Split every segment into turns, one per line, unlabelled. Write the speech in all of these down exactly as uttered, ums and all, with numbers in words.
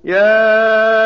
يَا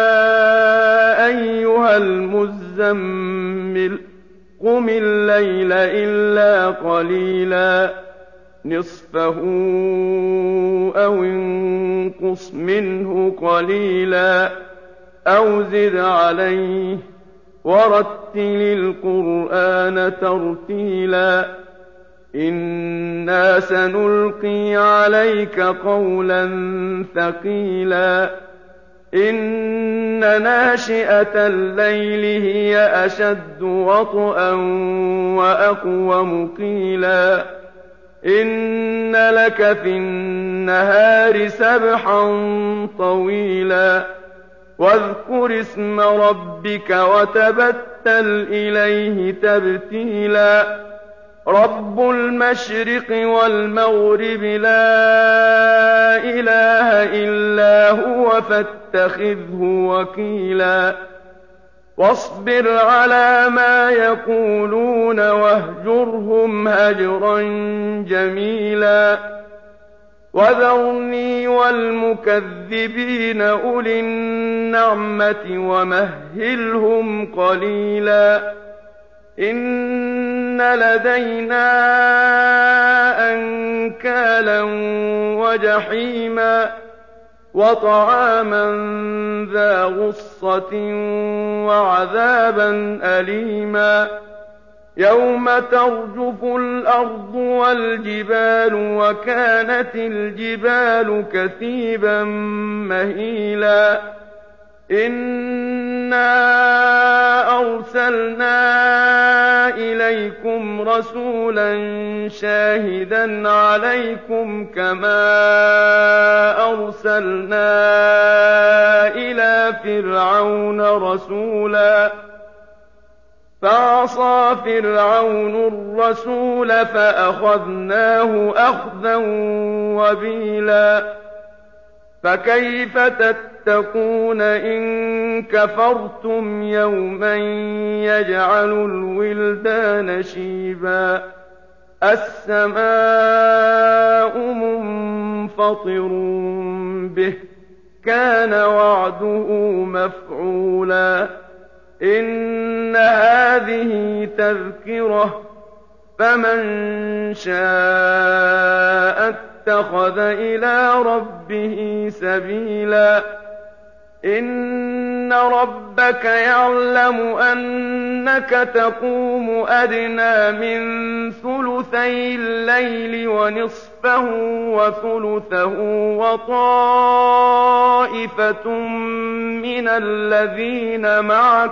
أَيُّهَا الْمُزَّمِّلُ قُمِ اللَّيْلَ إِلَّا قَلِيلًا نِّصْفَهُ أَوِ انقُصْ مِنْهُ قَلِيلًا أَوْ زِدْ عَلَيْهِ وَرَتِّلِ الْقُرْآنَ تَرْتِيلًا إِنَّا سَنُلْقِي عَلَيْكَ قَوْلًا ثَقِيلًا إِنَّ نَاشِئَةَ اللَّيْلِ هِيَ أَشَدُّ وَطْئًا وَأَقْوَمُ قِيلًا إِنَّ لَكَ فِي النَّهَارِ سَبْحًا طَوِيلًا وَاذْكُرِ اسْمَ رَبِّكَ وَتَبَتَّلْ إِلَيْهِ تَبْتِيلًا رَبُّ الْمَشْرِقِ وَالْمَغْرِبِ لَا إِلَٰهَ إِلَّا هُوَ فَاتَّخِذْهُ وَكِيلًا وَاصْبِرْ عَلَىٰ مَا يَقُولُونَ وَاهْجُرْهُمْ هَجْرًا جَمِيلًا وَذَرْنِي وَالْمُكَذِّبِينَ أُولِي النَّعْمَةِ وَمَهِّلْهُمْ قَلِيلًا إِنَّ لَدَيْنَا أَنكَالًا وَجَحِيمًا وَطَعَامًا ذَا غُصَّةٍ وَعَذَابًا أَلِيمًا يَوْمَ تَرْجُفُ الْأَرْضُ وَالْجِبَالُ وَكَانَتِ الْجِبَالُ كَثِيبًا مَّهِيلًا إِنَّا أَرْسَلْنَا إِلَيْكُمْ رَسُولًا شَاهِدًا عَلَيْكُمْ كَمَا أَرْسَلْنَا إِلَىٰ فِرْعَوْنَ رَسُولًا فَعَصَىٰ فِرْعَوْنُ الرَّسُولَ فَأَخَذْنَاهُ أَخْذًا وَبِيلًا فَكَيْفَ تَتَّقُونَ إِن كَفَرْتُمْ يَوْمًا يَجْعَلُ الْوِلْدَانَ شِيبًا السَّمَاءُ مُنفَطِرٌ بِهِ كَانَ وَعْدُهُ مَفْعُولًا إِنَّ هَٰذِهِ تَذْكِرَةٌ فَمَن شَاءَ اتَّخَذَ إِلَىٰ رَبِّهِ سَبِيلًا إِنَّ رَبَّكَ يَعْلَمُ أَنَّكَ تَقُومُ أَدْنَىٰ مِن ثُلُثَيِ اللَّيْلِ وَنِصْفَهُ وَثُلُثَهُ وَطَائِفَةٌ مِّنَ الَّذِينَ مَعَكَ ۚ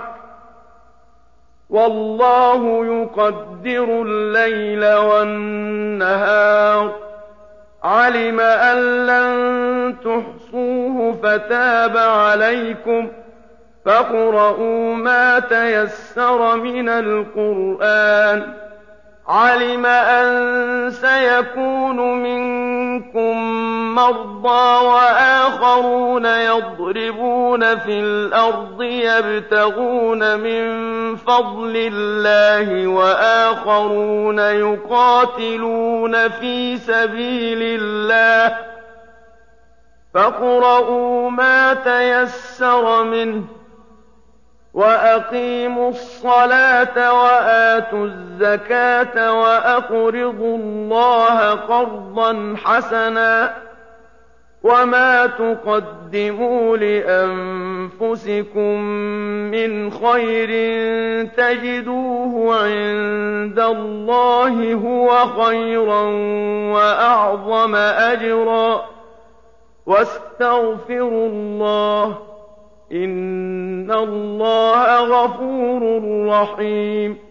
وَاللَّهُ يُقَدِّرُ اللَّيْلَ وَالنَّهَارَ عَلِمَ أَن لَّن تُحْصُوهُ فَتَابَ عَلَيْكُمْ فَاقْرَءُوا مَا تَيَسَّرَ مِنَ الْقُرْآنِ عَلِمَ أَن سَيَكُونُ مِنكُم مَّرْضَىٰ وَآخَرُونَ يَضْرِبُونَ فِي الْأَرْضِ يَبْتَغُونَ مِن فَضْلِ اللَّهِ وَآخَرُونَ يُقَاتِلُونَ فِي سَبِيلِ اللَّهِ فَاقْرَءُوا مَا تَيَسَّرَ مِنْهُ وَأَقِيمُوا الصَّلَاةَ وَآتُوا الزَّكَاةَ وَأَقْرِضُوا اللَّهَ قَرْضًا حَسَنًا ۚ وَمَا تُقَدِّمُوا لِأَنفُسِكُم مِّنْ خَيْرٍ تَجِدُوهُ عِندَ اللَّهِ هُوَ خَيْرًا وَأَعْظَمَ أَجْرًا ۚ وَاسْتَغْفِرُوا اللَّهَ ۖ إِنَّ اللَّهَ غَفُورٌ رَّحِيمٌ